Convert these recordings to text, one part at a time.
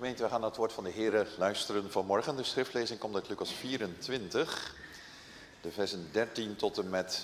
Gemeente, we gaan naar het woord van de Heer luisteren vanmorgen. De schriftlezing komt uit Lucas 24, de versen 13 tot en met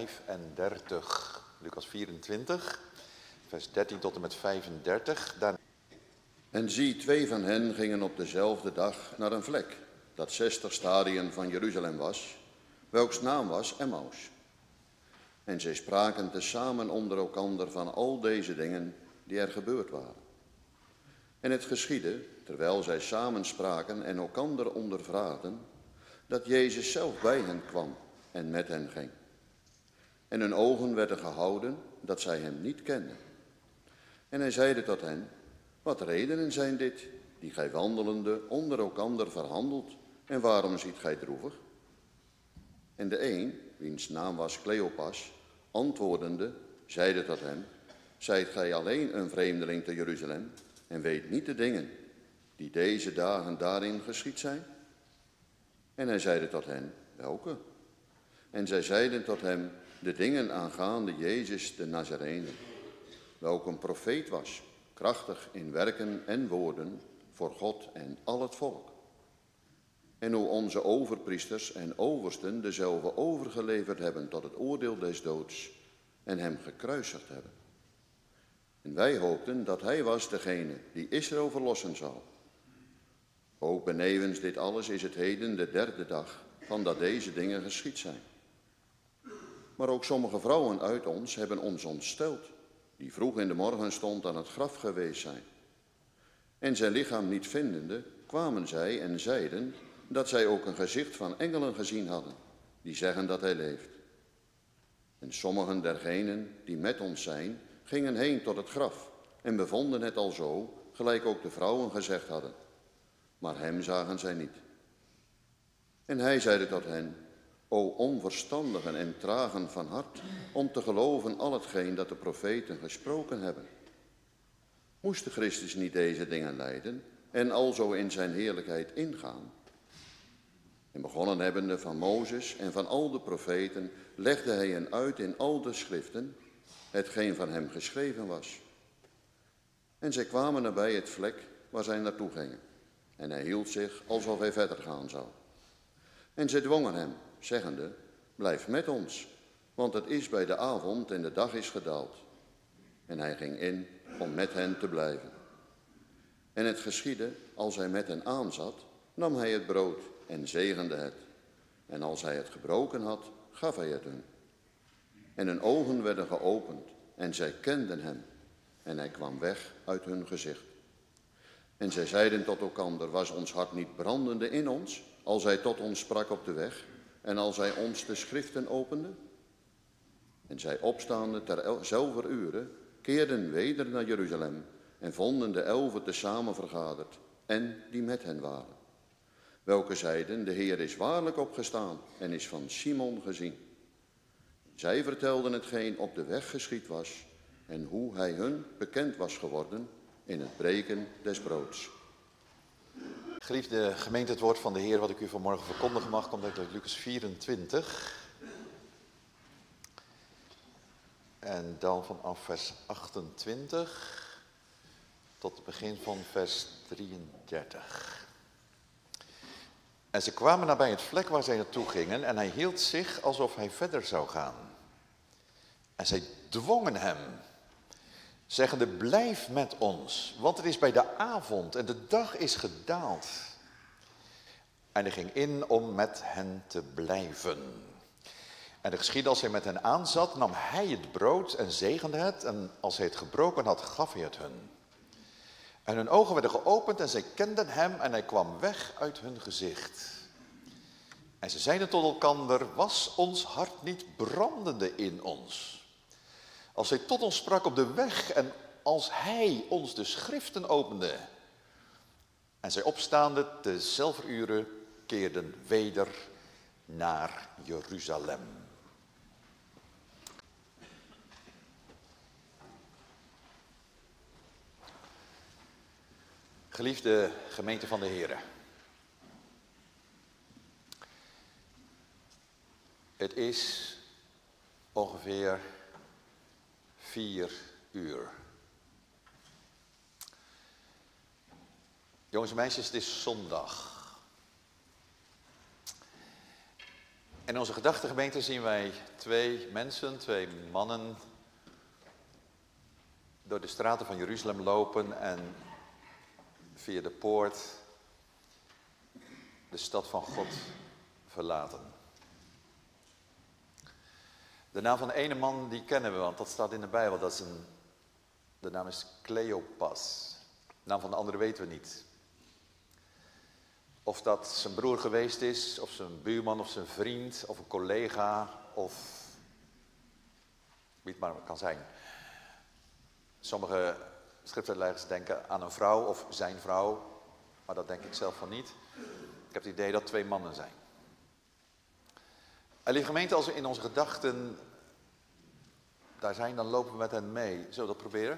35. Lucas 24, vers 13 tot en met 35. En zie, 2 van hen gingen op dezelfde dag naar een vlek, dat 60 stadien van Jeruzalem was, welks naam was Emmaus. En zij spraken tezamen onder elkander van al deze dingen die er gebeurd waren. En het geschiedde, terwijl zij samen spraken en elkander ondervraagden, dat Jezus zelf bij hen kwam en met hen ging. En hun ogen werden gehouden, dat zij hem niet kenden. En hij zeide tot hen: wat redenen zijn dit, die gij wandelende onder elkander verhandelt, en waarom ziet gij droevig? En de een, wiens naam was Cleopas, antwoordende, zeide tot hem: zijt gij alleen een vreemdeling te Jeruzalem, en weet niet de dingen die deze dagen daarin geschied zijn? En hij zeide tot hen: welke? En zij zeiden tot hem: de dingen aangaande Jezus de Nazarener, welk een profeet was, krachtig in werken en woorden voor God en al het volk. En hoe onze overpriesters en oversten dezelfde overgeleverd hebben tot het oordeel des doods en hem gekruisigd hebben. En wij hoopten dat hij was degene die Israël verlossen zou. Ook benevens dit alles is het heden de 3e dag van dat deze dingen geschied zijn. Maar ook sommige vrouwen uit ons hebben ons ontsteld, die vroeg in de morgenstond aan het graf geweest zijn. En zijn lichaam niet vindende, kwamen zij en zeiden dat zij ook een gezicht van engelen gezien hadden, die zeggen dat hij leeft. En sommigen dergenen die met ons zijn, gingen heen tot het graf en bevonden het alzo, gelijk ook de vrouwen gezegd hadden. Maar hem zagen zij niet. En hij zeide tot hen: o onverstandigen en tragen van hart, om te geloven al hetgeen dat de profeten gesproken hebben. Moest de Christus niet deze dingen lijden en alzo in zijn heerlijkheid ingaan? En begonnen hebbende van Mozes en van al de profeten, legde hij hen uit in al de schriften, hetgeen van hem geschreven was. En zij kwamen nabij het vlek waar zij naartoe gingen. En hij hield zich alsof hij verder gaan zou. En zij dwongen hem, zeggende: blijf met ons, want het is bij de avond en de dag is gedaald. En hij ging in om met hen te blijven. En het geschiedde, als hij met hen aanzat, nam hij het brood en zegende het. En als hij het gebroken had, gaf hij het hun. En hun ogen werden geopend en zij kenden hem. En hij kwam weg uit hun gezicht. En zij zeiden tot elkander: was ons hart niet brandende in ons, als hij tot ons sprak op de weg, en als hij ons de schriften opende? En zij opstaande terzelfder ure keerden weder naar Jeruzalem en vonden de 11 tezamen vergaderd en die met hen waren. Welke zeiden: de Heer is waarlijk opgestaan en is van Simon gezien. Zij vertelden hetgeen op de weg geschied was en hoe hij hun bekend was geworden in het breken des broods. Geliefde gemeente, het woord van de Heer wat ik u vanmorgen verkondigen mag, komt uit Lucas 24. En dan vanaf vers 28 tot het begin van vers 33. En ze kwamen nabij het vlek waar zij naartoe gingen en hij hield zich alsof hij verder zou gaan. En zij dwongen hem, zeggende: blijf met ons, want het is bij de avond en de dag is gedaald. En hij ging in om met hen te blijven. En het geschiedde, als hij met hen aanzat, nam hij het brood en zegende het. En als hij het gebroken had, gaf hij het hun. En hun ogen werden geopend en zij kenden hem en hij kwam weg uit hun gezicht. En ze zeiden tot elkander: was ons hart niet brandende in ons, als hij tot ons sprak op de weg en als hij ons de schriften opende? En zij opstaande tezelfder ure keerden weder naar Jeruzalem. Geliefde gemeente van de Heere, het is ongeveer 4 uur. Jongens en meisjes, het is zondag. In onze gedachtegemeente zien wij twee mensen, twee mannen, door de straten van Jeruzalem lopen en via de poort de stad van God verlaten. De naam van de ene man die kennen we, want dat staat in de Bijbel. De naam is Cleopas. De naam van de andere weten we niet. Of dat zijn broer geweest is, of zijn buurman, of zijn vriend, of een collega, of wie het maar kan zijn. Sommige schriftuitleggers denken aan een vrouw of zijn vrouw, maar dat denk ik zelf van niet. Ik heb het idee dat twee mannen zijn. En lieve gemeente, als we in onze gedachten daar zijn, dan lopen we met hen mee. Zullen we dat proberen?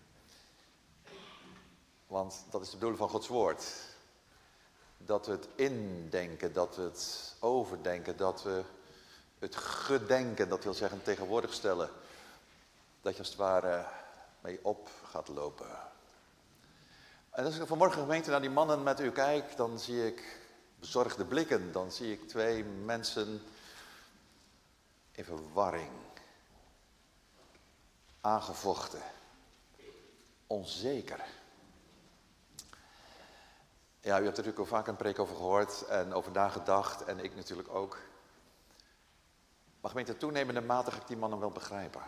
Want dat is de bedoeling van Gods woord. Dat we het indenken, dat we het overdenken, dat we het gedenken, dat wil zeggen tegenwoordig stellen. Dat je als het ware mee op gaat lopen. En als ik vanmorgen gemeente naar die mannen met u kijk, dan zie ik bezorgde blikken. Dan zie ik twee mensen in verwarring. Aangevochten. Onzeker. Ja, u hebt er natuurlijk al vaak een preek over gehoord en over nagedacht en ik natuurlijk ook. Maar gemeente, toenemende mate ga ik die mannen wel begrijpen.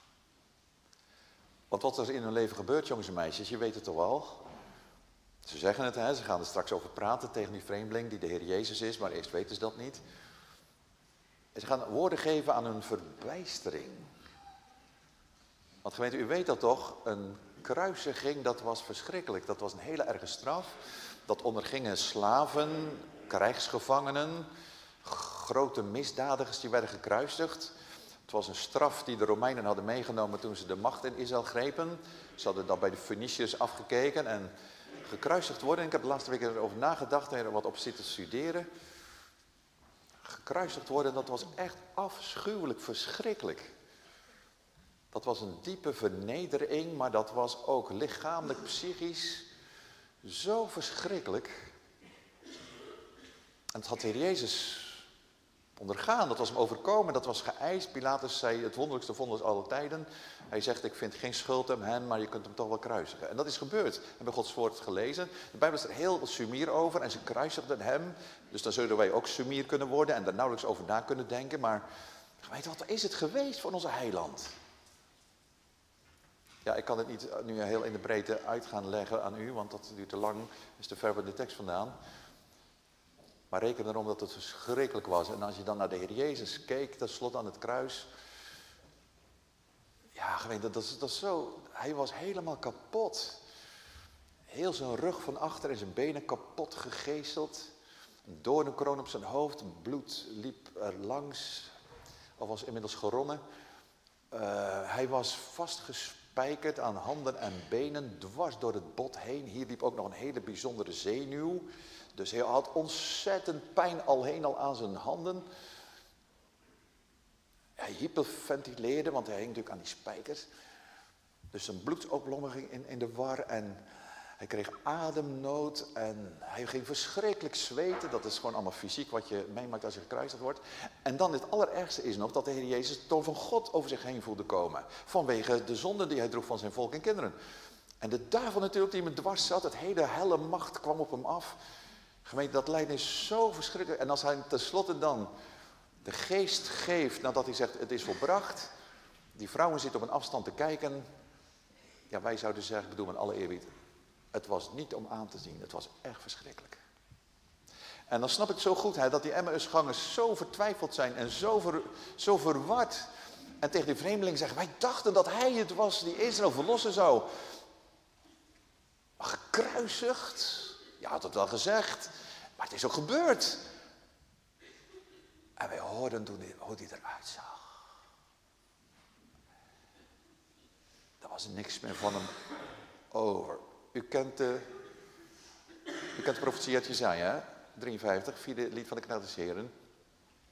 Want wat er in hun leven gebeurt, jongens en meisjes, je weet het toch wel. Ze zeggen het, hè, ze gaan er straks over praten tegen die vreemdeling die de Heer Jezus is, maar eerst weten ze dat niet. En ze gaan woorden geven aan hun verbijstering. Want gemeente, u weet dat toch, een kruisiging, dat was verschrikkelijk. Dat was een hele erge straf. Dat ondergingen slaven, krijgsgevangenen, grote misdadigers die werden gekruisigd. Het was een straf die de Romeinen hadden meegenomen toen ze de macht in Israël grepen. Ze hadden dat bij de Feniciërs afgekeken en gekruisigd worden. Ik heb de laatste week erover nagedacht en er wat op zitten studeren. Gekruisigd worden, dat was echt afschuwelijk, verschrikkelijk. Dat was een diepe vernedering, maar dat was ook lichamelijk, psychisch zo verschrikkelijk. En dat had de Heer Jezus ondergaan, dat was hem overkomen, dat was geëist. Pilatus zei het wonderlijkste vonnis aller tijden. Hij zegt, ik vind geen schuld aan hem, maar je kunt hem toch wel kruisigen. En dat is gebeurd. We hebben Gods woord gelezen. De Bijbel is er heel sumier over en ze kruisigden hem. Dus dan zullen wij ook sumier kunnen worden en daar nauwelijks over na kunnen denken. Maar weet wat is het geweest voor onze heiland? Ja, ik kan het niet nu heel in de breedte uit gaan leggen aan u, want dat duurt te lang, is te ver van de tekst vandaan. Maar reken erom dat het verschrikkelijk was. En als je dan naar de Heer Jezus keek, tenslotte aan het kruis. Ja, gemeente, dat is zo. Hij was helemaal kapot. Heel zijn rug van achter en zijn benen kapot gegezeld. Een doornenkroon op zijn hoofd, bloed liep er langs. Of was inmiddels geronnen. Hij was vastgespijkerd aan handen en benen, dwars door het bot heen. Hier liep ook nog een hele bijzondere zenuw. Dus hij had ontzettend pijn al aan zijn handen. Hij hyperventileerde, want hij hing natuurlijk aan die spijkers. Dus zijn bloedoplomming ging in de war en hij kreeg ademnood en hij ging verschrikkelijk zweten. Dat is gewoon allemaal fysiek wat je meemaakt als je gekruisigd wordt. En dan het allerergste is nog dat de Heer Jezus de toorn van God over zich heen voelde komen. Vanwege de zonde die hij droeg van zijn volk en kinderen. En de duivel natuurlijk die hem dwars zat, het hele helle macht kwam op hem af. Gemeente, dat lijden is zo verschrikkelijk. En als hij tenslotte dan de geest geeft nadat hij zegt het is volbracht. Die vrouwen zitten op een afstand te kijken. Ja, wij zouden zeggen, ik bedoel met alle eerbied. Het was niet om aan te zien, het was echt verschrikkelijk. En dan snap ik zo goed dat die Emmausgangers zo vertwijfeld zijn en zo verward. En tegen die vreemdeling zeggen, wij dachten dat hij het was die Israël verlossen zou. Maar gekruisigd, je had het wel gezegd, maar het is ook gebeurd. En wij hoorden toen hoe hij eruit zag. Er was niks meer van hem over. U kent de profetie uit Jesaja, hè? 53, vierde lied van de Knecht des Heren.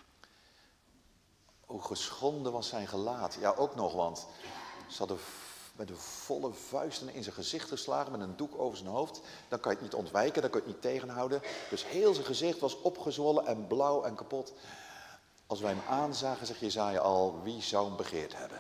Hoe geschonden was zijn gelaat. Ja, ook nog, want ze hadden met de volle vuisten in zijn gezicht geslagen, met een doek over zijn hoofd. Dan kan je het niet ontwijken, dan kan je het niet tegenhouden. Dus heel zijn gezicht was opgezwollen en blauw en kapot. Als wij hem aanzagen, zegt Jesaja al, wie zou hem begeerd hebben?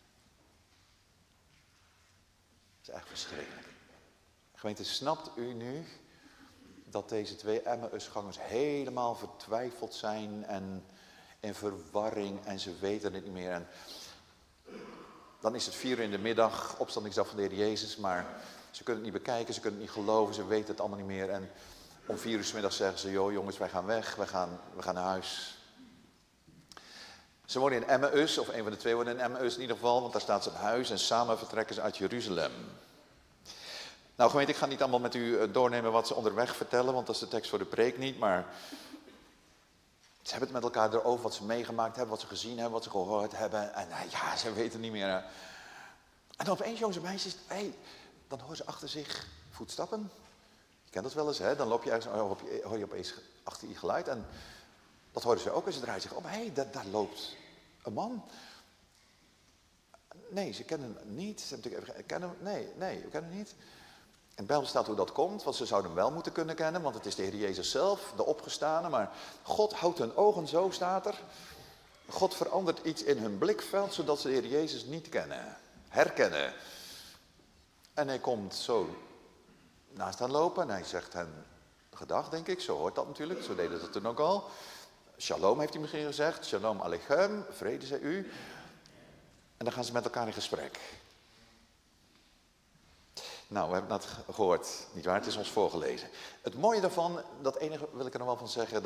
Dat is echt verschrikkelijk. Gemeente, snapt u nu dat deze twee Emmausgangers helemaal vertwijfeld zijn en in verwarring en ze weten het niet meer. En dan is het 4 uur in de middag, opstandingsdag van de Heer Jezus, maar ze kunnen het niet bekijken, ze kunnen het niet geloven, ze weten het allemaal niet meer. En om 4 uur 's middags zeggen ze, joh jongens, wij gaan weg, we gaan naar huis. Ze wonen in Emmaus, of een van de twee wonen in Emmaus in ieder geval, want daar staat zijn huis en samen vertrekken ze uit Jeruzalem. Nou gemeente, ik ga niet allemaal met u doornemen wat ze onderweg vertellen, want dat is de tekst voor de preek niet, maar ze hebben het met elkaar erover wat ze meegemaakt hebben, wat ze gezien hebben, wat ze gehoord hebben. En ja, ze weten niet meer. En dan opeens, jongens en meisjes, dan horen ze achter zich voetstappen. Je kent dat wel eens, hè? Dan loop je ergens, hoor je opeens achter je geluid. En dat horen ze ook en ze draaien zich om. Daar loopt een man. Nee, ze kennen hem niet. Ze hebben natuurlijk even, kennen hem? Nee, we kennen hem niet. In de Bijbel staat hoe dat komt, want ze zouden hem wel moeten kunnen kennen, want het is de Heer Jezus zelf, de opgestane. Maar God houdt hun ogen, zo staat er. God verandert iets in hun blikveld, zodat ze de Heer Jezus niet kennen, herkennen. En hij komt zo naast hen lopen en hij zegt hen gedag, denk ik. Zo hoort dat natuurlijk, zo deden ze het toen ook al. Shalom heeft hij misschien gezegd, shalom aleichem, vrede zij u. En dan gaan ze met elkaar in gesprek. Nou, we hebben het gehoord, nietwaar? Het is ons voorgelezen. Het mooie daarvan, dat enige wil ik er nog wel van zeggen,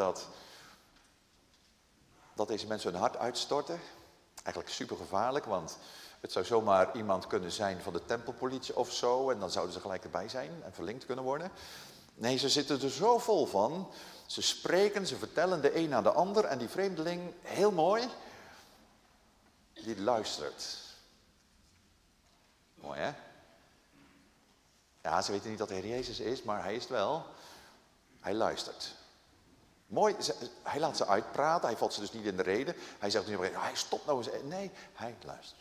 dat deze mensen hun hart uitstorten. Eigenlijk super gevaarlijk, want het zou zomaar iemand kunnen zijn van de tempelpolitie of zo, en dan zouden ze gelijk erbij zijn en verlinkt kunnen worden. Nee, ze zitten er zo vol van. Ze spreken, ze vertellen de een na de ander en die vreemdeling, heel mooi, die luistert. Mooi, hè? Ja, ze weten niet dat de Heer Jezus is, maar hij is het wel. Hij luistert. Mooi, hij laat ze uitpraten, hij valt ze dus niet in de rede. Hij zegt niet, hij stopt nou eens. Nee, hij luistert.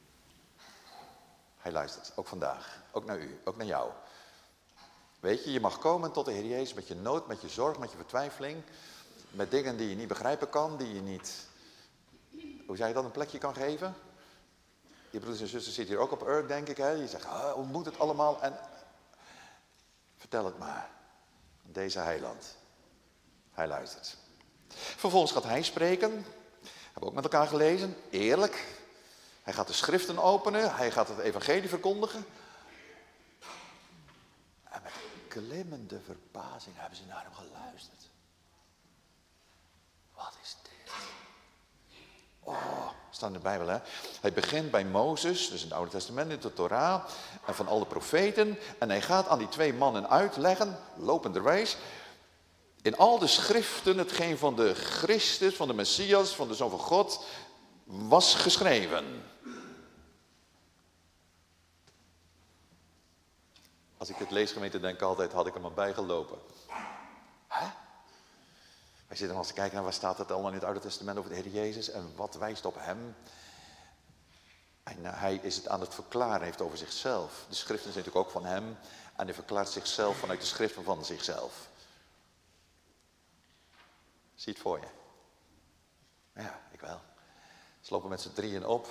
Hij luistert, ook vandaag. Ook naar u, ook naar jou. Weet je, je mag komen tot de Heer Jezus met je nood, met je zorg, met je vertwijfeling. Met dingen die je niet begrijpen kan, die je niet, hoe zeg je dat, een plekje kan geven. Je broeders en zusters zitten hier ook op Urk, denk ik. Hè? Je zegt, hoe moet het allemaal? En vertel het maar. Deze heiland. Hij luistert. Vervolgens gaat hij spreken. Hebben we ook met elkaar gelezen. Eerlijk. Hij gaat de schriften openen. Hij gaat het evangelie verkondigen. En met klimmende verbazing hebben ze naar hem geluisterd. Wat is dit? Oh, staat in de Bijbel, hè. Hij begint bij Mozes, dus in het Oude Testament, in de Torah, en van alle profeten. En hij gaat aan die twee mannen uitleggen, lopenderwijs, in al de schriften hetgeen van de Christus, van de Messias, van de Zoon van God, was geschreven. Als ik het lees, gemeente, denk ik altijd, had ik hem maar bijgelopen. Hè? Wij zitten als te kijken naar waar staat het allemaal in het Oude Testament over de Heer Jezus en wat wijst op hem. En hij is het aan het verklaren, heeft over zichzelf. De schriften zijn natuurlijk ook van hem en hij verklaart zichzelf vanuit de schriften van zichzelf. Zie het voor je? Ja, ik wel. Ze lopen met z'n drieën op.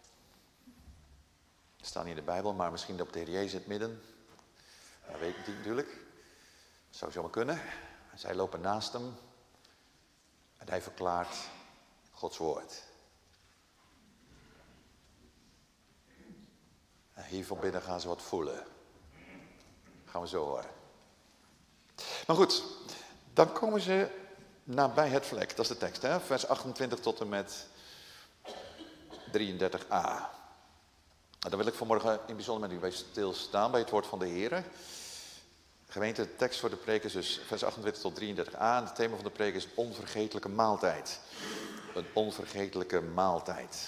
Ze staan niet in de Bijbel, maar misschien op de Heer Jezus in het midden. Dat weet ik niet natuurlijk. Dat zou zomaar kunnen. En zij lopen naast hem. En hij verklaart Gods woord. En hier van binnen gaan ze wat voelen. Gaan we zo horen. Maar goed, dan komen ze nabij het vlek. Dat is de tekst, hè? Vers 28 tot en met 33a. En daar wil ik vanmorgen in bijzonder met u bij stilstaan, bij het woord van de Heer. Gemeente, de tekst voor de preek is dus vers 28 tot 33a. En het thema van de preek is onvergetelijke maaltijd. Een onvergetelijke maaltijd.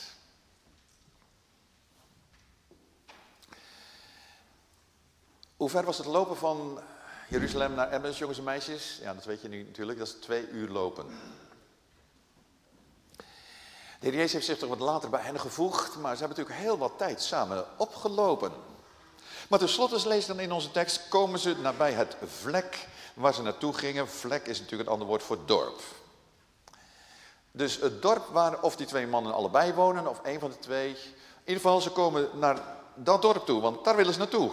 Hoe ver was het lopen van Jeruzalem naar Emmaus, jongens en meisjes? Ja, dat weet je nu natuurlijk, dat is 2 uur lopen. De Heer Jezus heeft zich toch wat later bij hen gevoegd, maar ze hebben natuurlijk heel wat tijd samen opgelopen. Maar tenslotte lezen dan in onze tekst, komen ze nabij het vlek waar ze naartoe gingen. Vlek is natuurlijk een ander woord voor dorp. Dus het dorp waar of die twee mannen allebei wonen, of één van de twee. In ieder geval, ze komen naar dat dorp toe, want daar willen ze naartoe.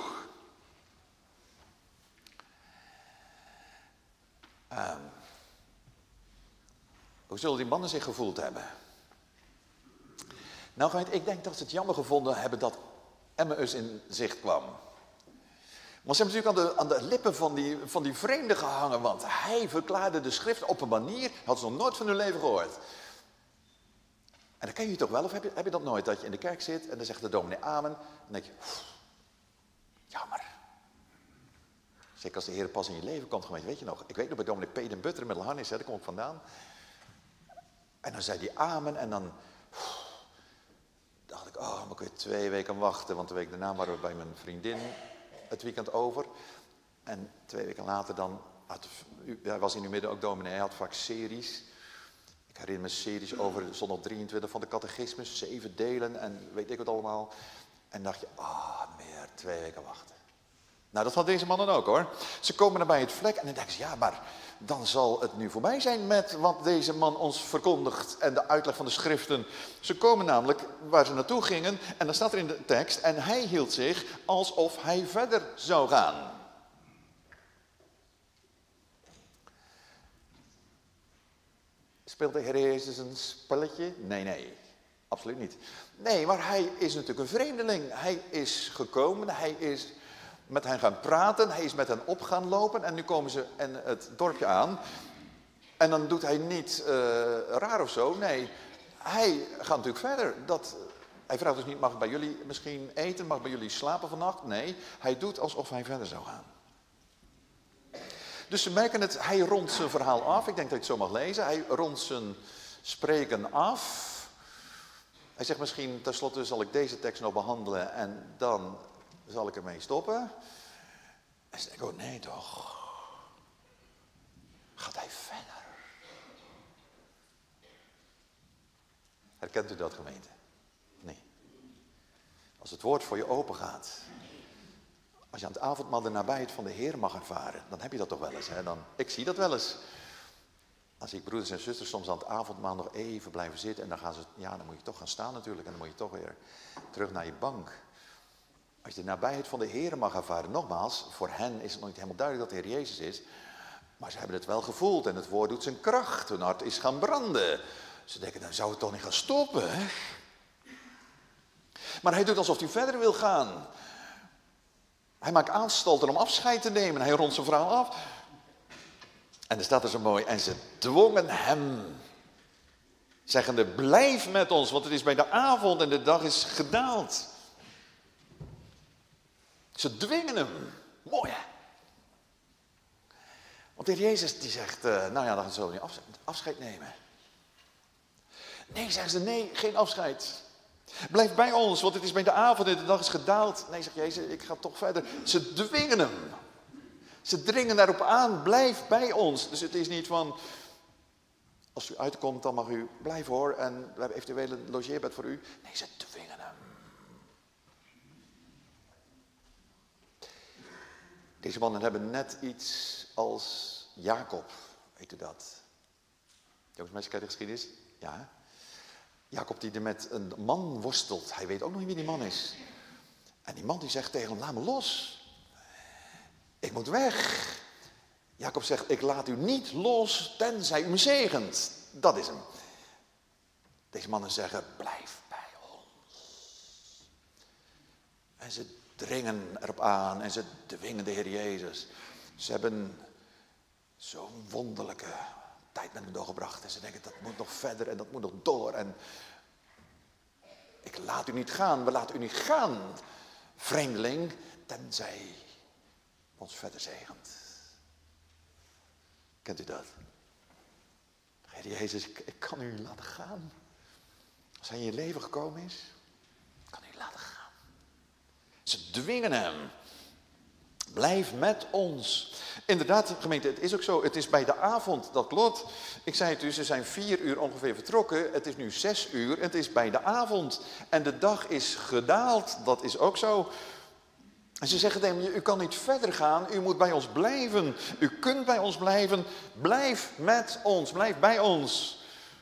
Hoe zullen die mannen zich gevoeld hebben? Nou, ik denk dat ze het jammer gevonden hebben dat Emmaus in zicht kwam. Maar ze hebben natuurlijk aan de lippen van die vreemde gehangen, want hij verklaarde de schrift op een manier, had ze nog nooit van hun leven gehoord. En dat ken je toch wel, of heb je dat nooit, dat je in de kerk zit en dan zegt de dominee amen, en dan denk je, jammer. Zeker als de Heer pas in je leven komt, weet je nog, ik weet nog bij dominee P. den Butter in Middelharnis, daar kom ik vandaan. En dan zei hij amen en dan dacht ik, dan moet ik weer 2 weken wachten, want de week daarna waren we bij mijn vriendin het weekend over. En 2 weken later dan, hij was in uw midden ook dominee, hij had vaak series. Ik herinner me series over de zondag 23 van de catechismus, 7 delen en weet ik wat allemaal. En dacht je, meer 2 weken wachten. Nou, dat had deze man dan ook hoor. Ze komen naar bij het vlek en dan denken ze, ja, maar dan zal het nu voorbij zijn met wat deze man ons verkondigt en de uitleg van de schriften. Ze komen namelijk waar ze naartoe gingen en dan staat er in de tekst, en hij hield zich alsof hij verder zou gaan. Speelt de Heer Jezus een spelletje? Nee, absoluut niet. Nee, maar hij is natuurlijk een vreemdeling. Hij is gekomen, hij is met hen gaan praten, hij is met hen op gaan lopen en nu komen ze het dorpje aan. En dan doet hij niet raar of zo, nee, hij gaat natuurlijk verder. Hij vraagt dus niet, mag ik bij jullie misschien eten, mag ik bij jullie slapen vannacht? Nee, hij doet alsof hij verder zou gaan. Dus ze merken het, hij rondt zijn verhaal af, ik denk dat je het zo mag lezen, hij rondt zijn spreken af. Hij zegt misschien, tenslotte zal ik deze tekst nog behandelen en dan zal ik ermee stoppen. En ze denken, nee toch. Gaat hij verder? Herkent u dat, gemeente? Nee. Als het woord voor je open gaat. Als je aan het avondmaal de nabijheid van de Heer mag ervaren. Dan heb je dat toch wel eens. Hè? Ik zie dat wel eens. Dan zie ik broeders en zusters soms aan het avondmaal nog even blijven zitten. En dan gaan ze, dan moet je toch gaan staan natuurlijk. En dan moet je toch weer terug naar je bank. Als je de nabijheid van de Heer mag ervaren, nogmaals, voor hen is het nog niet helemaal duidelijk dat de Heer Jezus is. Maar ze hebben het wel gevoeld en het woord doet zijn kracht. Hun hart is gaan branden. Ze denken, dan zou het toch niet gaan stoppen. Hè? Maar hij doet alsof hij verder wil gaan. Hij maakt aanstalten om afscheid te nemen. Hij rondt zijn verhaal af. En er staat er zo mooi, en ze dwongen hem. Zeggende, blijf met ons, want het is bij de avond en de dag is gedaald. Ze dwingen hem. Mooi hè? Want de Heer Jezus die zegt, dan zullen we niet afscheid nemen. Nee, zeggen ze, nee, geen afscheid. Blijf bij ons, want het is bij de avond en de dag is gedaald. Nee, zegt Jezus, ik ga toch verder. Ze dwingen hem. Ze dringen daarop aan, blijf bij ons. Dus het is niet van, als u uitkomt, dan mag u blijven hoor. En we hebben eventueel een logeerbed voor u. Nee, ze dwingen hem. Deze mannen hebben net iets als Jacob, weet u dat? Jongens, mensen, kijk de geschiedenis? Ja. Jacob die er met een man worstelt. Hij weet ook nog niet wie die man is. En die man die zegt tegen hem, laat me los. Ik moet weg. Jacob zegt, ik laat u niet los tenzij u me zegent. Dat is hem. Deze mannen zeggen, blijf bij ons. En ze dringen erop aan en ze dwingen de Heer Jezus. Ze hebben zo'n wonderlijke tijd met hem doorgebracht. En ze denken, dat moet nog verder en dat moet nog door. En ik laat u niet gaan, we laten u niet gaan, vreemdeling, tenzij ons verder zegent. Kent u dat? Heer Jezus, ik kan u laten gaan. Als hij in je leven gekomen is, kan u laten gaan. Ze dwingen hem. Blijf met ons. Inderdaad, gemeente, het is ook zo. Het is bij de avond, dat klopt. Ik zei het u, ze zijn 4 uur ongeveer vertrokken. Het is nu 6 uur en het is bij de avond. En de dag is gedaald, dat is ook zo. En ze zeggen tegen me, u kan niet verder gaan, u moet bij ons blijven. U kunt bij ons blijven. Blijf met ons, blijf bij ons.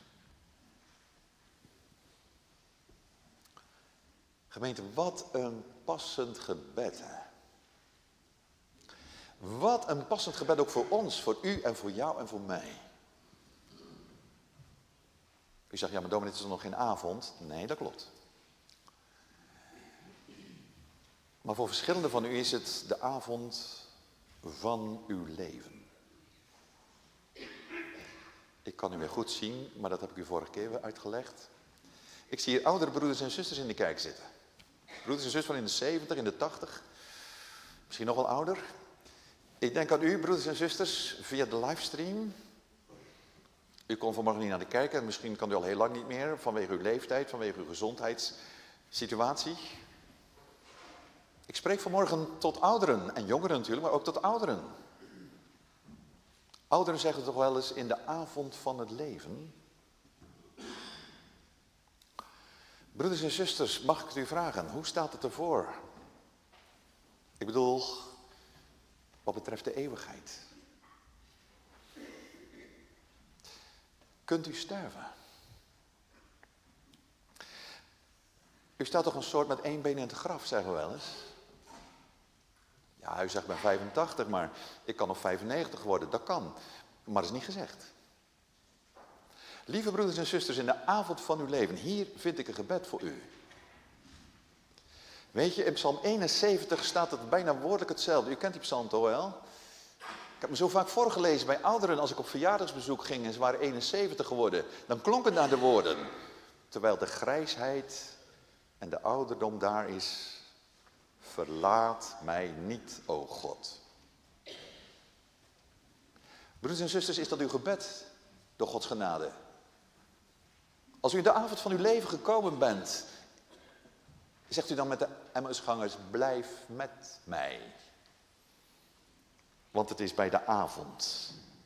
Gemeente, wat een passend gebed. Hè? Wat een passend gebed ook voor ons, voor u en voor jou en voor mij. U zegt, ja maar dominee, het is nog geen avond. Nee, dat klopt. Maar voor verschillenden van u is het de avond van uw leven. Ik kan u weer goed zien, maar dat heb ik u vorige keer weer uitgelegd. Ik zie hier oudere broeders en zusters in de kerk zitten. Broeders en zusters van in de 70, in de 80. Misschien nog wel ouder. Ik denk aan u, broeders en zusters, via de livestream. U kon vanmorgen niet naar de kerk en misschien kan u al heel lang niet meer. Vanwege uw leeftijd, vanwege uw gezondheidssituatie. Ik spreek vanmorgen tot ouderen en jongeren natuurlijk, maar ook tot ouderen. Ouderen zeggen toch wel eens in de avond van het leven. Broeders en zusters, mag ik het u vragen, hoe staat het ervoor? Ik bedoel, wat betreft de eeuwigheid. Kunt u sterven? U staat toch een soort met 1 been in het graf, zeggen we wel eens. Ja, u zegt, ik ben 85, maar ik kan nog 95 worden. Dat kan, maar dat is niet gezegd. Lieve broeders en zusters, in de avond van uw leven, hier vind ik een gebed voor u. Weet je, in Psalm 71 staat het bijna woordelijk hetzelfde. U kent die psalm toch wel? Ik heb me zo vaak voorgelezen bij ouderen als ik op verjaardagsbezoek ging en ze waren 71 geworden. Dan klonken daar de woorden. Terwijl de grijsheid en de ouderdom daar is, verlaat mij niet, o God. Broeders en zusters, is dat uw gebed door Gods genade? Als u in de avond van uw leven gekomen bent, zegt u dan met de Emmausgangers, blijf met mij. Want het is bij de avond.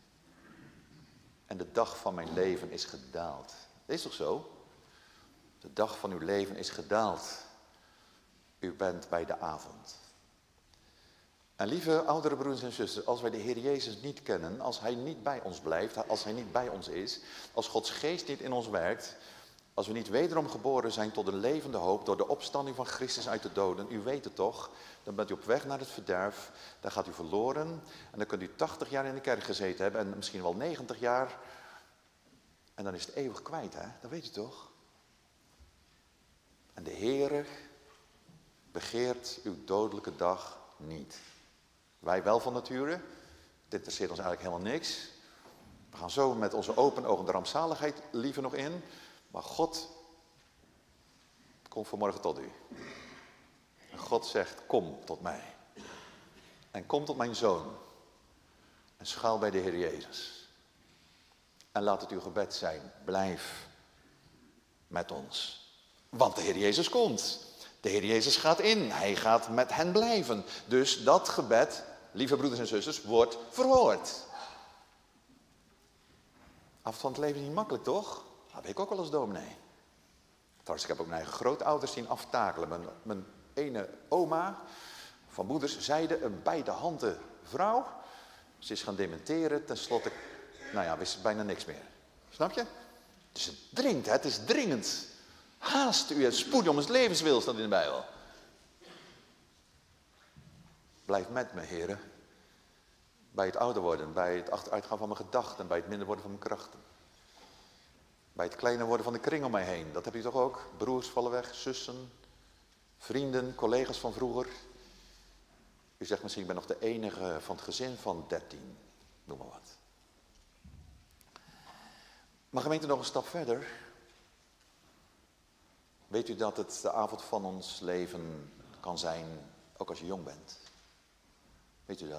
En de dag van mijn leven is gedaald. Dat is toch zo? De dag van uw leven is gedaald. U bent bij de avond. En lieve oudere broeders en zusters, als wij de Heer Jezus niet kennen, als Hij niet bij ons blijft, als Hij niet bij ons is, als Gods geest niet in ons werkt, als we niet wederom geboren zijn tot een levende hoop door de opstanding van Christus uit de doden, u weet het toch, dan bent u op weg naar het verderf, dan gaat u verloren en dan kunt u 80 jaar in de kerk gezeten hebben en misschien wel 90 jaar en dan is het eeuwig kwijt, hè? Dat weet u toch? En de Heere begeert uw dodelijke dag niet. Wij wel van nature, dit interesseert ons eigenlijk helemaal niks. We gaan zo met onze open ogen de rampzaligheid liever nog in. Maar God komt vanmorgen tot u. En God zegt, kom tot mij. En kom tot mijn zoon. En schuil bij de Heer Jezus. En laat het uw gebed zijn, blijf met ons. Want de Heer Jezus komt. De Heer Jezus gaat in. Hij gaat met hen blijven. Dus dat gebed, lieve broeders en zusters, wordt verhoord. Avond van het leven is niet makkelijk, toch? Dat weet ik ook wel als dominee. Trouwens, ik heb ook mijn eigen grootouders zien aftakelen. Mijn ene oma van moeders zijde, een bij de handen vrouw. Ze is gaan dementeren, tenslotte, wist ze bijna niks meer. Snap je? Dus het dringt, hè? Het is dringend. Haast u en spoed om het levenswil, staat in de Bijbel. Blijf met me, heren. Bij het ouder worden, bij het achteruitgaan van mijn gedachten, bij het minder worden van mijn krachten. Bij het kleiner worden van de kring om mij heen. Dat heb je toch ook? Broers vallen weg, zussen, vrienden, collega's van vroeger. U zegt misschien, ik ben nog de enige van het gezin van 13. Noem maar wat. Maar gemeente, nog een stap verder. Weet u dat het de avond van ons leven kan zijn, ook als je jong bent? Weet u dat?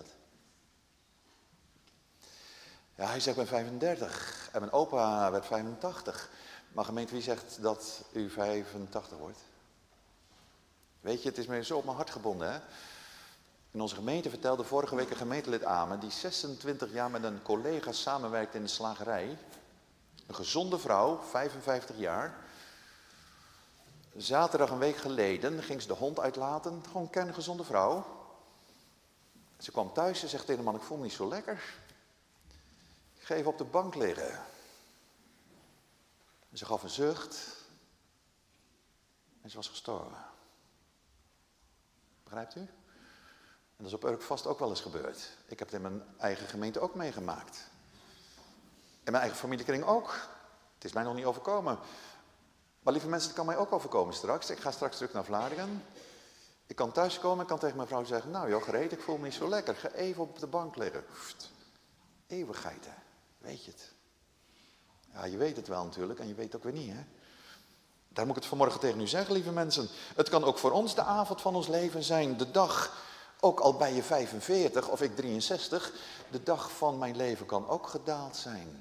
Ja, hij zegt, ik ben 35 en mijn opa werd 85. Maar gemeente, wie zegt dat u 85 wordt? Weet je, het is me zo op mijn hart gebonden, hè? In onze gemeente vertelde vorige week een gemeentelid aan me, die 26 jaar met een collega samenwerkt in de slagerij. Een gezonde vrouw, 55 jaar. Zaterdag een week geleden ging ze de hond uitlaten, gewoon een kerngezonde vrouw. Ze kwam thuis en zegt tegen de man, ik voel me niet zo lekker. Ik ga even op de bank liggen. En ze gaf een zucht. En ze was gestorven. Begrijpt u? En dat is op Urk vast ook wel eens gebeurd. Ik heb het in mijn eigen gemeente ook meegemaakt. In mijn eigen familiekring ook. Het is mij nog niet overkomen. Maar lieve mensen, het kan mij ook overkomen straks. Ik ga straks terug naar Vlaardingen. Ik kan thuiskomen en kan tegen mijn vrouw zeggen, nou joh, gereed, ik voel me niet zo lekker. Ga even op de bank liggen. Eeuwigheid, hè. Weet je het? Ja, je weet het wel natuurlijk en je weet het ook weer niet, hè. Daar moet ik het vanmorgen tegen u zeggen, lieve mensen. Het kan ook voor ons de avond van ons leven zijn. De dag, ook al bij je 45 of ik 63, de dag van mijn leven kan ook gedaald zijn.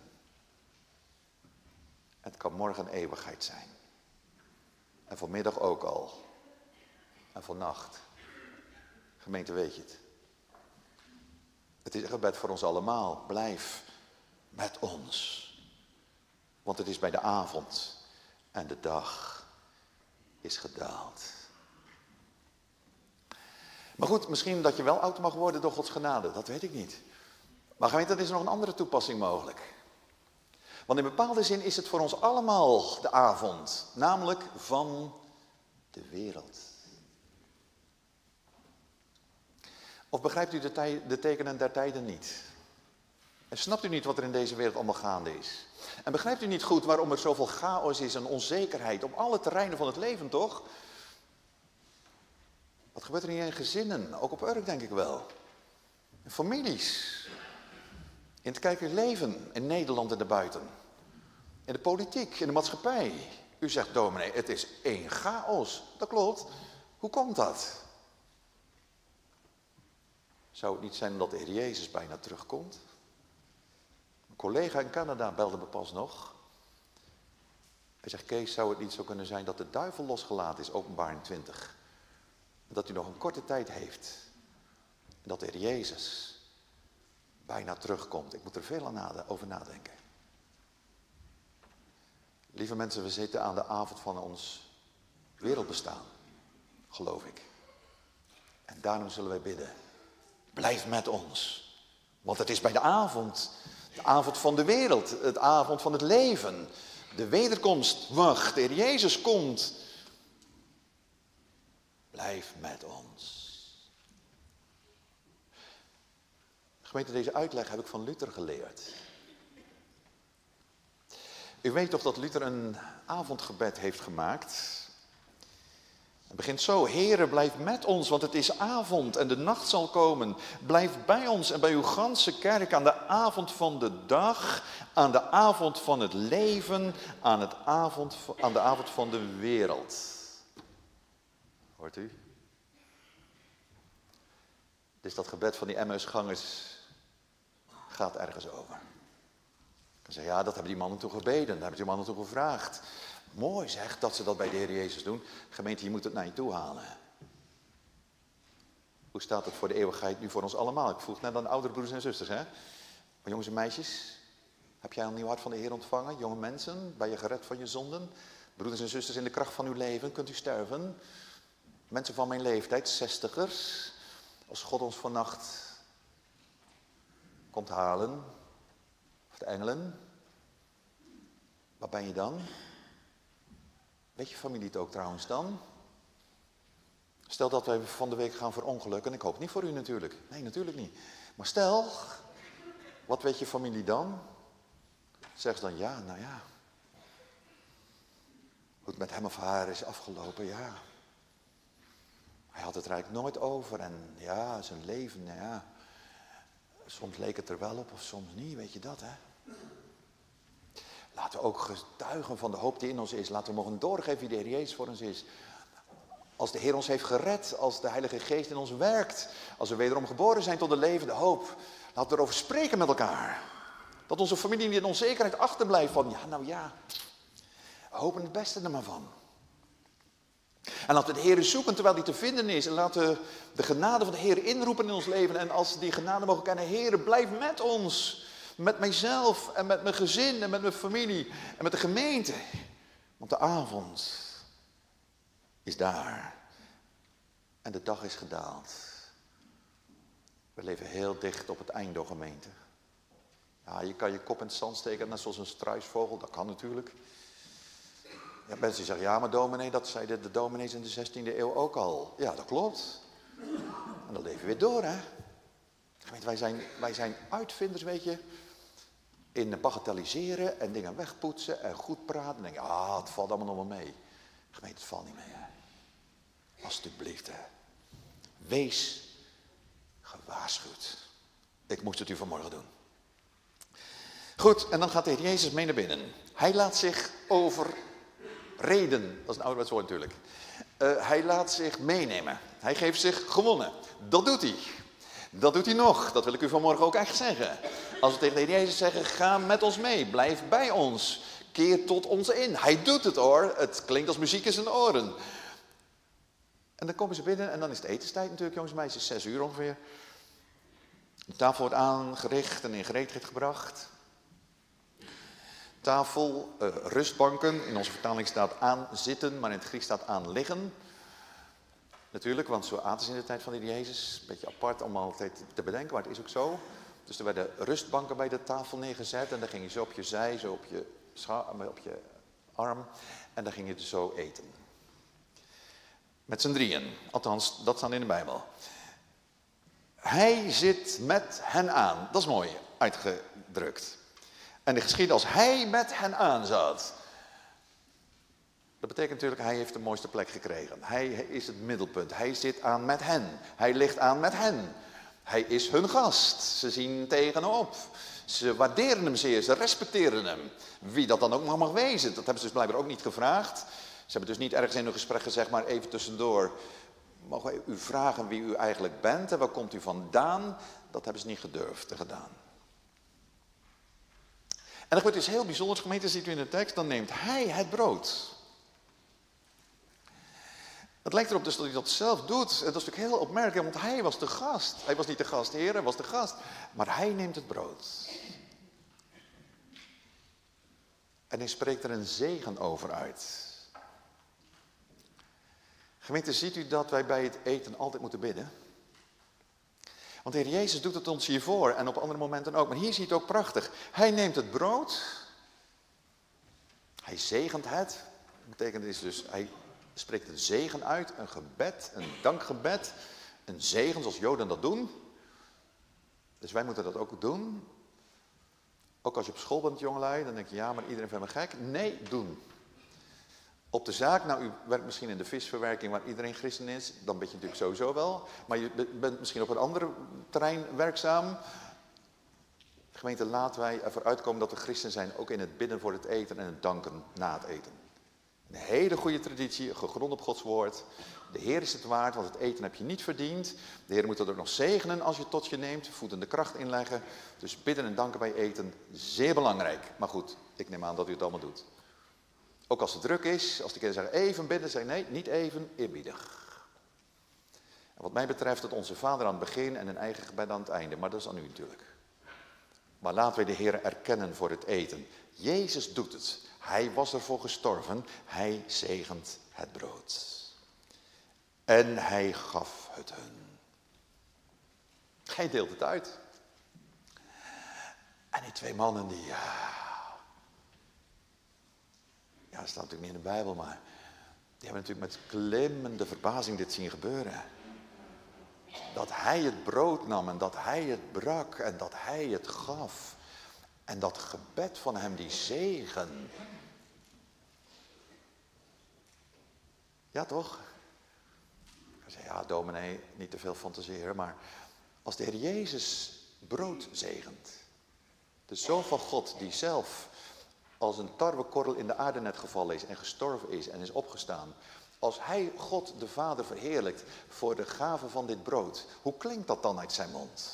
Het kan morgen een eeuwigheid zijn. En vanmiddag ook al. En vannacht. Gemeente, weet je het. Het is een gebed voor ons allemaal. Blijf met ons. Want het is bij de avond en de dag is gedaald. Maar goed, misschien dat je wel oud mag worden door Gods genade. Dat weet ik niet. Maar gemeente, er is nog een andere toepassing mogelijk. Want in bepaalde zin is het voor ons allemaal de avond. Namelijk van de wereld. Of begrijpt u de tekenen der tijden niet? En snapt u niet wat er in deze wereld allemaal gaande is? En begrijpt u niet goed waarom er zoveel chaos is en onzekerheid op alle terreinen van het leven, toch? Wat gebeurt er niet in gezinnen? Ook op Urk denk ik wel. In families. In het kijkers leven in Nederland en daarbuiten. In de politiek, in de maatschappij. U zegt, dominee, het is één chaos. Dat klopt. Hoe komt dat? Zou het niet zijn omdat de Heer Jezus bijna terugkomt? Een collega in Canada belde me pas nog. Hij zegt, Kees, zou het niet zo kunnen zijn dat de duivel losgelaten is, Openbaring 20. En dat u nog een korte tijd heeft. En dat de Heer Jezus bijna terugkomt. Ik moet er veel over nadenken. Lieve mensen, we zitten aan de avond van ons wereldbestaan. Geloof ik. En daarom zullen wij bidden. Blijf met ons. Want het is bij de avond. De avond van de wereld. Het avond van het leven. De wederkomst wacht. De Heer Jezus komt. Blijf met ons. Gemeente, deze uitleg heb ik van Luther geleerd. U weet toch dat Luther een avondgebed heeft gemaakt? Het begint zo, Heere, blijf met ons, want het is avond en de nacht zal komen. Blijf bij ons en bij uw ganse kerk aan de avond van de dag, aan de avond van het leven, aan de avond van de wereld. Hoort u? Dus dat gebed van die Emmausgangers gaat ergens over. Ik zeg, ja, dat hebben die mannen toen gebeden, daar hebben die mannen toen gevraagd. Mooi zeg, dat ze dat bij de Heer Jezus doen. Gemeente, je moet het naar je toe halen. Hoe staat het voor de eeuwigheid nu voor ons allemaal? Ik vroeg net aan de oudere broeders en zusters, hè. Maar jongens en meisjes, heb jij een nieuw hart van de Heer ontvangen? Jonge mensen, ben je gered van je zonden? Broeders en zusters, in de kracht van uw leven kunt u sterven. Mensen van mijn leeftijd, 60ers. Als God ons vannacht komt halen, of de engelen, waar ben je dan? Weet je familie het ook trouwens dan? Stel dat wij van de week gaan verongelukken, ik hoop niet voor u natuurlijk. Nee, natuurlijk niet. Maar stel, wat weet je familie dan? Zeg ze dan, ja, nou ja. Hoe het met hem of haar is afgelopen, ja. Hij had het rijk nooit over en ja, zijn leven, nou ja. Soms leek het er wel op of soms niet, weet je dat, hè? Laten we ook getuigen van de hoop die in ons is. Laten we mogen doorgeven wie de Heer Jezus voor ons is. Als de Heer ons heeft gered, als de Heilige Geest in ons werkt, als we wederom geboren zijn tot de levende hoop. Laten we erover spreken met elkaar. Dat onze familie niet in onzekerheid achterblijft van, ja, nou ja, we hopen het beste er maar van. En laten we de Heer zoeken terwijl die te vinden is. En laten we de genade van de Heer inroepen in ons leven. En als we die genade mogen kennen, Heer, blijf met ons. Met mijzelf en met mijn gezin en met mijn familie en met de gemeente. Want de avond is daar. En de dag is gedaald. We leven heel dicht op het einde, gemeente. Ja, je kan je kop in het zand steken, net zoals een struisvogel. Dat kan natuurlijk. Ja, mensen zeggen, ja maar dominee, dat zeiden de dominees in de 16e eeuw ook al. Ja, dat klopt. En dan leven we weer door, hè. Gemeente, wij zijn uitvinders, weet je. In bagatelliseren en dingen wegpoetsen en goed praten. En denken, het valt allemaal nog wel mee. Gemeente, het valt niet mee, hè. Alsjeblieft, hè. Wees gewaarschuwd. Ik moest het u vanmorgen doen. Goed, en dan gaat de Heer Jezus mee naar binnen. Hij laat zich overreden. Dat is een ouderwets woord natuurlijk. Hij laat zich meenemen. Hij geeft zich gewonnen. Dat doet hij. Dat doet hij nog. Dat wil ik u vanmorgen ook echt zeggen. Als we tegen de Heer Jezus zeggen, ga met ons mee. Blijf bij ons. Keer tot ons in. Hij doet het hoor. Het klinkt als muziek in zijn oren. En dan komen ze binnen en dan is het etenstijd natuurlijk, jongens en meisjes, 6 uur ongeveer. De tafel wordt aangericht en in gereedheid gebracht. Tafel, rustbanken, in onze vertaling staat aan zitten, maar in het Grieks staat aan liggen. Natuurlijk, want zo aten ze in de tijd van de Heer Jezus. Een beetje apart om altijd te bedenken, maar het is ook zo. Dus er werden rustbanken bij de tafel neergezet en dan ging je zo op je zij, zo op je arm. En dan ging je dus zo eten. Met z'n drieën, althans, dat staat in de Bijbel. Hij zit met hen aan, dat is mooi uitgedrukt. En de geschiedde als hij met hen aan zat. Dat betekent natuurlijk, hij heeft de mooiste plek gekregen. Hij is het middelpunt, hij zit aan met hen. Hij ligt aan met hen. Hij is hun gast, ze zien tegen hem op. Ze waarderen hem zeer, ze respecteren hem. Wie dat dan ook mag wezen, dat hebben ze dus blijkbaar ook niet gevraagd. Ze hebben dus niet ergens in hun gesprek gezegd, maar even tussendoor. Mogen we u vragen wie u eigenlijk bent en waar komt u vandaan? Dat hebben ze niet gedurfd en gedaan. En dan gebeurt iets heel bijzonders, gemeente, ziet u in de tekst. Dan neemt hij het brood. Het lijkt erop dus dat hij dat zelf doet. En dat is natuurlijk heel opmerkelijk, want hij was de gast. Hij was niet de gastheer, hij was de gast. Maar hij neemt het brood. En hij spreekt er een zegen over uit. Gemeente, ziet u dat wij bij het eten altijd moeten bidden? Want de Heer Jezus doet het ons hiervoor en op andere momenten ook. Maar hier zie je het ook prachtig. Hij neemt het brood. Hij zegent het. Dat betekent dus, hij spreekt een zegen uit. Een gebed, een dankgebed. Een zegen zoals Joden dat doen. Dus wij moeten dat ook doen. Ook als je op school bent, jongelui, dan denk je, ja, maar iedereen vindt me gek. Nee, doen. Op de zaak, nou u werkt misschien in de visverwerking waar iedereen christen is, dan ben je natuurlijk sowieso wel. Maar je bent misschien op een ander terrein werkzaam. Gemeente, laten wij ervoor uitkomen dat we christen zijn, ook in het bidden voor het eten en het danken na het eten. Een hele goede traditie, gegrond op Gods woord. De Heer is het waard, want het eten heb je niet verdiend. De Heer moet het ook nog zegenen als je het tot je neemt, voedende kracht inleggen. Dus bidden en danken bij eten, zeer belangrijk. Maar goed, ik neem aan dat u het allemaal doet. Ook als het druk is, als de kinderen zeggen even bidden, zeggen nee, niet even, eerbiedig. En wat mij betreft het onze Vader aan het begin en een eigen gebed aan het einde. Maar dat is aan u natuurlijk. Maar laten wij de Heer erkennen voor het eten. Jezus doet het. Hij was ervoor gestorven. Hij zegent het brood. En hij gaf het hun. Hij deelt het uit. En die 2 mannen die... Ja, dat staat natuurlijk niet in de Bijbel, maar die hebben natuurlijk met klimmende verbazing dit zien gebeuren. Dat hij het brood nam en dat hij het brak en dat hij het gaf. En dat gebed van hem, die zegen. Ja, toch? Ik zei, ja, dominee, niet te veel fantaseren, maar als de Heer Jezus brood zegent, de Zoon van God die zelf als een tarwekorrel in de aarde net gevallen is en gestorven is en is opgestaan. Als hij God de Vader verheerlijkt voor de gave van dit brood. Hoe klinkt dat dan uit zijn mond?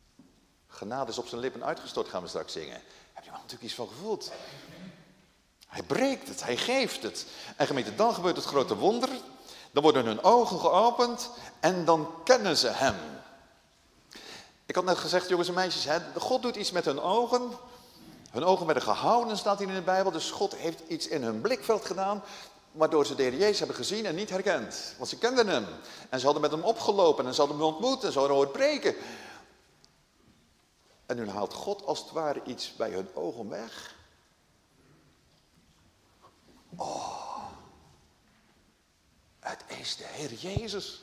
Genade is op zijn lippen uitgestort, gaan we straks zingen. Heb je er natuurlijk iets van gevoeld? Hij breekt het, hij geeft het. En gemeente, dan gebeurt het grote wonder. Dan worden hun ogen geopend en dan kennen ze hem. Ik had net gezegd, jongens en meisjes, God doet iets met hun ogen. Hun ogen werden gehouden, staat hier in de Bijbel. Dus God heeft iets in hun blikveld gedaan, waardoor ze de Heer Jezus hebben gezien en niet herkend. Want ze kenden hem. En ze hadden met hem opgelopen en ze hadden hem ontmoet en ze hadden horen preken. En nu haalt God als het ware iets bij hun ogen weg. Oh, het is de Heer Jezus.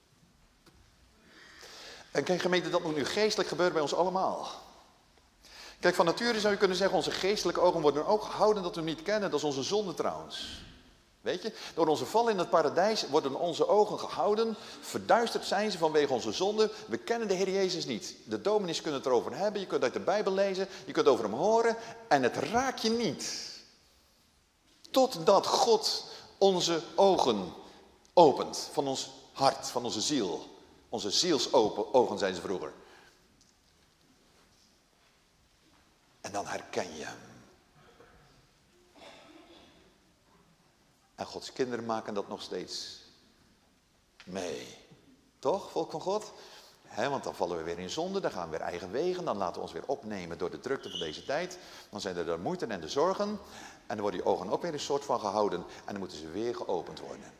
En kijk gemeente, dat moet nu geestelijk gebeuren bij ons allemaal. Kijk, van nature zou je kunnen zeggen, onze geestelijke ogen worden ook gehouden dat we hem niet kennen. Dat is onze zonde trouwens. Weet je, door onze val in het paradijs worden onze ogen gehouden. Verduisterd zijn ze vanwege onze zonde. We kennen de Heer Jezus niet. De dominees kunnen het erover hebben, je kunt uit de Bijbel lezen, je kunt over hem horen. En het raakt je niet. Totdat God onze ogen opent van ons hart, van onze ziel. Onze zielsogen zijn ze vroeger. En dan herken je hem. En Gods kinderen maken dat nog steeds mee. Toch, volk van God? Want dan vallen we weer in zonde, dan gaan we weer eigen wegen. Dan laten we ons weer opnemen door de drukte van deze tijd. Dan zijn er de moeite en de zorgen. En dan worden die ogen ook weer een soort van gehouden. En dan moeten ze weer geopend worden.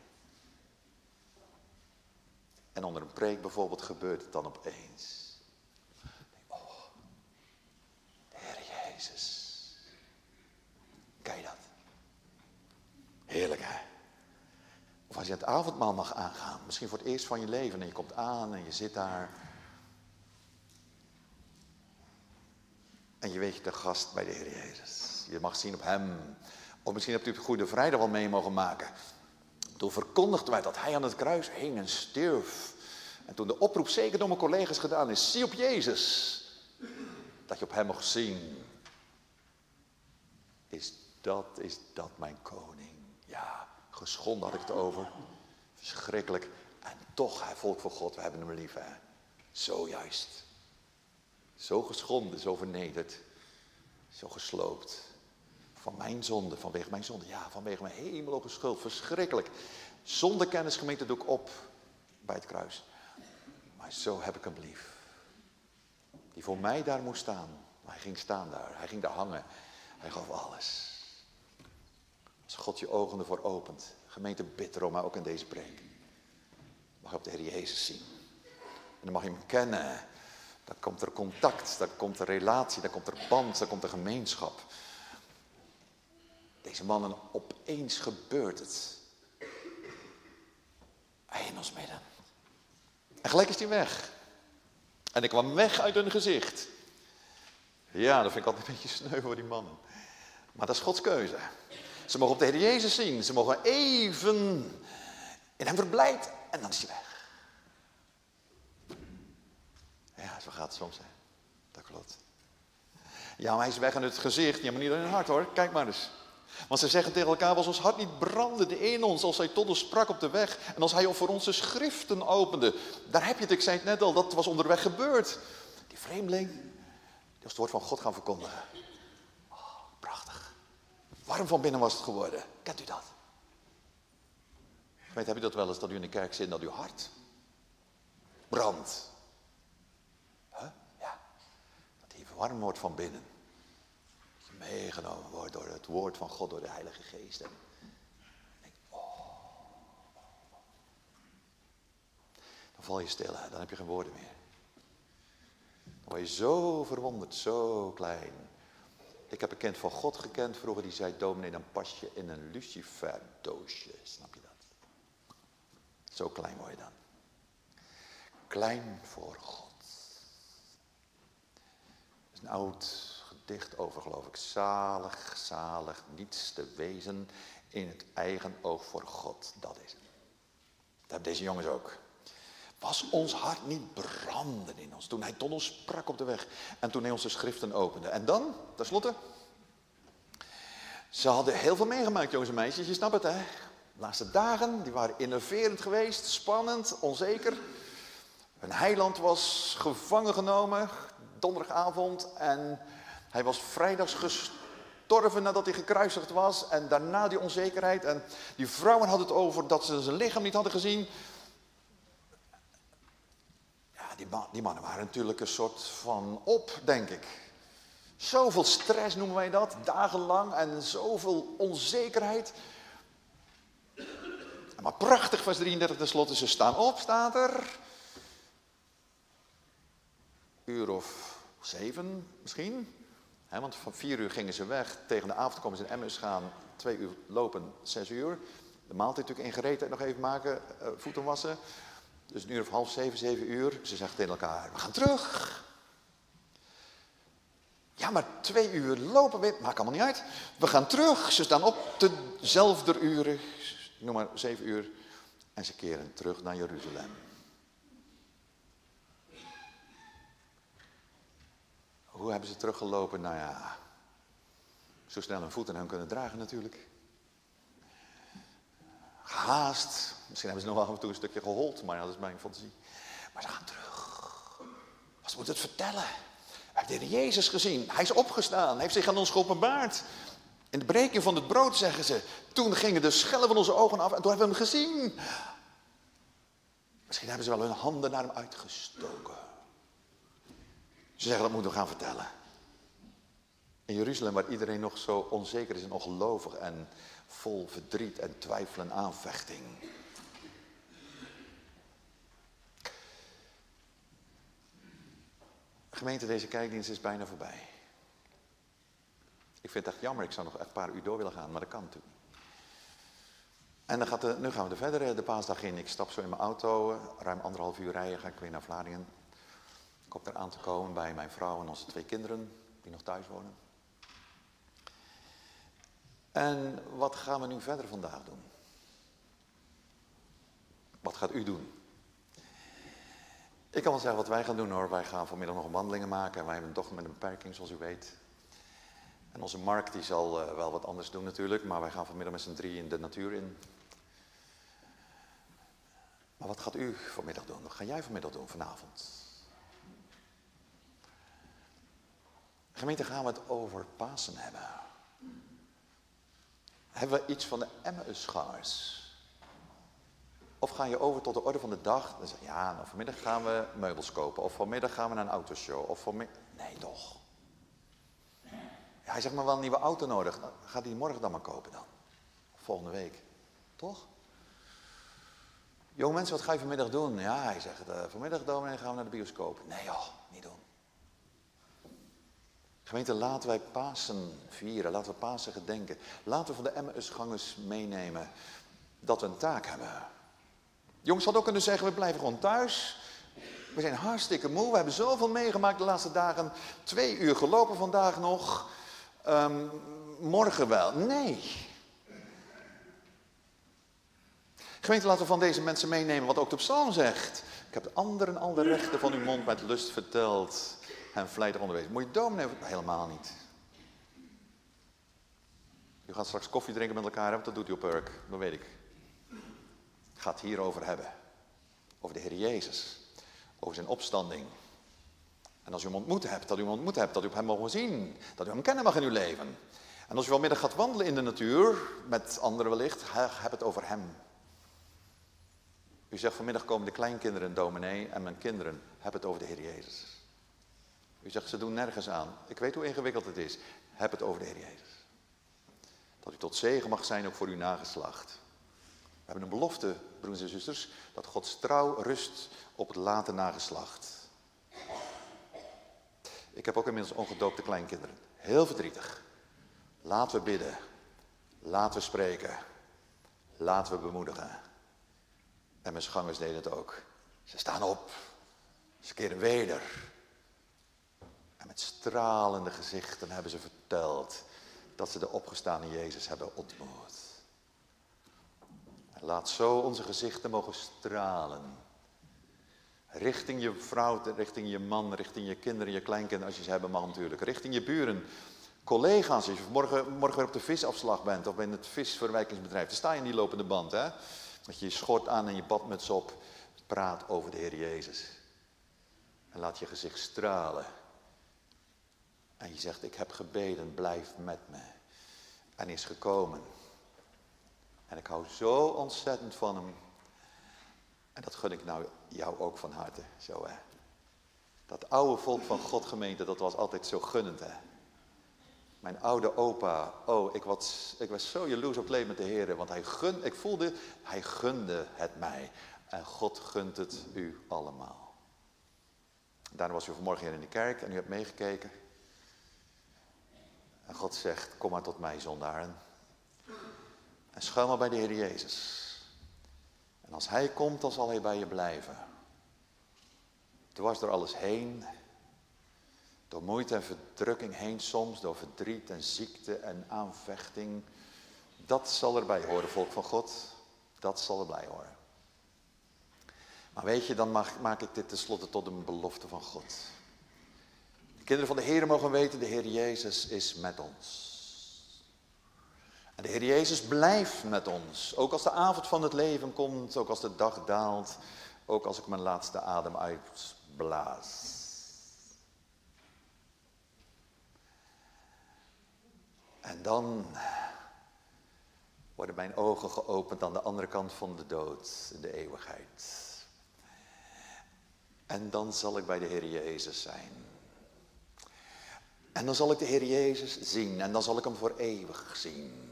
En onder een preek bijvoorbeeld gebeurt het dan opeens. Oh, de Heer Jezus. Ken je dat? Heerlijk, hè? Of als je het avondmaal mag aangaan. Misschien voor het eerst van je leven. En je komt aan en je zit daar. En je weet je te gast bij de Heer Jezus. Je mag zien op hem. Of misschien hebt u op Goede Vrijdag wel mee mogen maken. Toen verkondigde wij dat hij aan het kruis hing en stierf. En toen de oproep zeker door mijn collega's gedaan is. Zie op Jezus. Dat je op hem mocht zien. Is dat mijn koning? Ja, geschonden had ik het over. Verschrikkelijk. En toch, volk van God, we hebben hem lief, hè. Zo juist. Zo geschonden, zo vernederd. Zo gesloopt. Van mijn zonde, vanwege mijn zonde. Ja, vanwege mijn hemelhoge schuld. Verschrikkelijk. Zonder kennis, gemeente, doe ik op bij het kruis. Maar zo heb ik hem lief. Die voor mij daar moest staan. Hij ging staan daar. Hij ging daar hangen. Hij gaf alles. Als God je ogen ervoor opent. Gemeente, bid erom, maar ook in deze preek. Mag je op de Heer Jezus zien. En dan mag je hem kennen. Dan komt er contact, dan komt er relatie, dan komt er band, dan komt er gemeenschap. Deze mannen, opeens gebeurt het. Hij in ons midden. En gelijk is hij weg. En ik kwam weg uit hun gezicht. Ja, dat vind ik altijd een beetje sneu voor die mannen. Maar dat is Gods keuze. Ze mogen op de Heer Jezus zien. Ze mogen even in hem verblijd. En dan is hij weg. Ja, zo gaat het soms, hè. Dat klopt. Ja, maar hij is weg in het gezicht. Ja, maar niet in het hart, hoor. Kijk maar eens. Want ze zeggen tegen elkaar, was ons hart niet brandende in ons als hij tot ons sprak op de weg. En als hij voor ons de schriften opende. Daar heb je het, ik zei het net al, dat was onderweg gebeurd. Die vreemdeling, die was het woord van God gaan verkondigen. Oh, prachtig. Warm van binnen was het geworden. Kent u dat? Weet, heb je dat wel eens, dat u in de kerk zit en dat uw hart brandt? Ja, dat hij warm wordt van binnen. Dat je meegenomen wordt door het woord van God, door de Heilige Geest. En denk, dan val je stil, hè? Dan heb je geen woorden meer. Dan word je zo verwonderd, zo klein. Ik heb een kind van God gekend vroeger, die zei, dominee, dan pas je in een luciferdoosje. Snap je dat? Zo klein word je dan. Klein voor God. Er is een oud gedicht over, geloof ik. Zalig, zalig, niets te wezen in het eigen oog voor God. Dat is het. Dat hebben deze jongens ook. Was ons hart niet branden in ons toen hij tot ons sprak op de weg en toen hij ons de schriften opende. En dan, tenslotte, ze hadden heel veel meegemaakt, jongens en meisjes, je snapt het, hè. De laatste dagen, die waren innoverend geweest, spannend, onzeker. Hun heiland was gevangen genomen, donderdagavond, en hij was vrijdags gestorven nadat hij gekruisigd was. En daarna die onzekerheid. En die vrouwen hadden het over dat ze zijn lichaam niet hadden gezien. Ja, die mannen waren natuurlijk een soort van op, denk ik. Zoveel stress noemen wij dat, dagenlang. En zoveel onzekerheid. Maar prachtig, vers 33 tenslotte. Ze staan op, staat er. Uur of 7 misschien. Want van 4 uur gingen ze weg. Tegen de avond komen ze in Emmaus gaan. 2 uur lopen, 6 uur. De maaltijd natuurlijk in gereedheid nog even maken. Voeten wassen. Dus een uur of half 7, 7 uur. Ze zeggen tegen elkaar, we gaan terug. Ja, maar 2 uur lopen, maakt allemaal niet uit. We gaan terug. Ze staan op dezelfde uren. Noem maar 7 uur. En ze keren terug naar Jeruzalem. Hoe hebben ze teruggelopen? Nou ja, zo snel hun voeten hem kunnen dragen natuurlijk. Gehaast. Misschien hebben ze nog wel af en toe een stukje gehold, maar dat is mijn fantasie. Maar ze gaan terug. Wat moet het vertellen? We hebben de Heer Jezus gezien. Hij is opgestaan. Hij heeft zich aan ons geopenbaard. In de breking van het brood, zeggen ze. Toen gingen de schellen van onze ogen af en toen hebben we hem gezien. Misschien hebben ze wel hun handen naar hem uitgestoken. Ze zeggen, dat moeten we gaan vertellen. In Jeruzalem, waar iedereen nog zo onzeker is en ongelovig en vol verdriet en twijfel en aanvechting. Gemeente, deze kijkdienst is bijna voorbij. Ik vind het echt jammer, ik zou nog echt een paar uur door willen gaan, maar dat kan natuurlijk niet. En nu gaan we er verder de paasdag in. Ik stap zo in mijn auto, ruim 1,5 uur rijden, ga ik weer naar Vlaardingen. Ik hoop daar aan te komen bij mijn vrouw en onze 2 kinderen die nog thuis wonen. En wat gaan we nu verder vandaag doen? Wat gaat u doen? Ik kan wel zeggen wat wij gaan doen hoor. Wij gaan vanmiddag nog wandelingen maken. En wij hebben een dochter met een beperking zoals u weet. En onze Mark die zal wel wat anders doen natuurlijk. Maar wij gaan vanmiddag met z'n 3 in de natuur in. Maar wat gaat u vanmiddag doen? Wat ga jij vanmiddag doen vanavond? Gemeente, gaan we het over Pasen hebben? Hebben we iets van de Emmausgangers? Of ga je over tot de orde van de dag? Dan zeg je, ja, nou, vanmiddag gaan we meubels kopen. Of vanmiddag gaan we naar een autoshow. Of nee, toch. Ja, hij zegt maar wel een nieuwe auto nodig. Nou, ga die morgen dan maar kopen dan. Of volgende week. Toch? Jonge mensen, wat ga je vanmiddag doen? Ja, hij zegt, vanmiddag dominee gaan we naar de bioscoop. Nee joh, niet doen. Gemeente, laten wij Pasen vieren. Laten we Pasen gedenken. Laten we van de Emmausgangers meenemen dat we een taak hebben. Jongens hadden ook kunnen zeggen, we blijven gewoon thuis. We zijn hartstikke moe. We hebben zoveel meegemaakt de laatste dagen. 2 uur gelopen vandaag nog. Morgen wel. Nee. Gemeente, laten we van deze mensen meenemen wat ook de psalm zegt. Ik heb de anderen al de rechten van uw mond met lust verteld. En vlijtig onderwezen. Moet je dominee? Helemaal niet. U gaat straks koffie drinken met elkaar. Want dat doet u op Urk. Dat weet ik. Ik ga het hierover hebben. Over de Heer Jezus. Over zijn opstanding. En als u hem ontmoet hebt, dat u op hem mogen zien. Dat u hem kennen mag in uw leven. En als u vanmiddag gaat wandelen in de natuur, met anderen wellicht, heb het over hem. U zegt vanmiddag komen de kleinkinderen, dominee, en mijn kinderen, heb het over de Heer Jezus. U zegt ze doen nergens aan. Ik weet hoe ingewikkeld het is. Heb het over de Heer Jezus. Dat u tot zegen mag zijn ook voor uw nageslacht. We hebben een belofte, broers en zusters, dat Gods trouw rust op het late nageslacht. Ik heb ook inmiddels ongedoopte kleinkinderen. Heel verdrietig. Laten we bidden. Laten we spreken. Laten we bemoedigen. En mijn schangers deden het ook. Ze staan op. Ze keren weder. En met stralende gezichten hebben ze verteld dat ze de opgestane Jezus hebben ontmoet. En laat zo onze gezichten mogen stralen. Richting je vrouw, richting je man, richting je kinderen, je kleinkinderen als je ze hebben mag natuurlijk. Richting je buren, collega's, als je morgen weer op de visafslag bent of in het visverwerkingsbedrijf. Dan sta je in die lopende band, hè. Dat je je schort aan en je badmuts op. Praat over de Heer Jezus. En laat je gezicht stralen. En je zegt, ik heb gebeden, blijf met me. En hij is gekomen. En ik hou zo ontzettend van hem. En dat gun ik nou jou ook van harte. Zo hè. Dat oude volk van God gemeente, dat was altijd zo gunnend hè. Mijn oude opa, oh ik was zo jaloers op het leven met de Heer. Want ik voelde, hij gunde het mij. En God gunt het u allemaal. Daarna was u vanmorgen hier in de kerk en u hebt meegekeken. En God zegt, kom maar tot mij zondaren. En schuil maar bij de Heer Jezus. En als Hij komt, dan zal Hij bij je blijven. Dwars door alles heen. Door moeite en verdrukking heen soms. Door verdriet en ziekte en aanvechting. Dat zal erbij horen, volk van God. Dat zal erbij horen. Maar weet je, dan maak ik dit tenslotte tot een belofte van God. De kinderen van de Heer mogen weten, de Heer Jezus is met ons. En de Heer Jezus blijft met ons. Ook als de avond van het leven komt, ook als de dag daalt. Ook als ik mijn laatste adem uitblaas. En dan worden mijn ogen geopend aan de andere kant van de dood, in de eeuwigheid. En dan zal ik bij de Heer Jezus zijn. En dan zal ik de Heer Jezus zien. En dan zal ik hem voor eeuwig zien.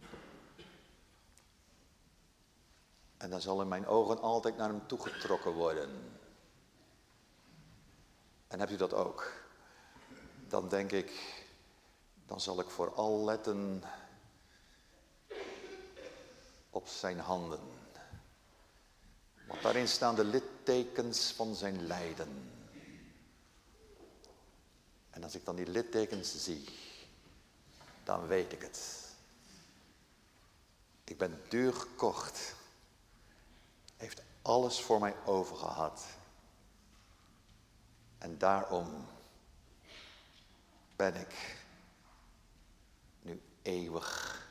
En dan zullen mijn ogen altijd naar hem toegetrokken worden. En hebt u dat ook? Dan denk ik, dan zal ik vooral letten op zijn handen. Want daarin staan de littekens van zijn lijden. En als ik dan die littekens zie, dan weet ik het. Ik ben duur gekocht. Hij heeft alles voor mij overgehad. En daarom ben ik nu eeuwig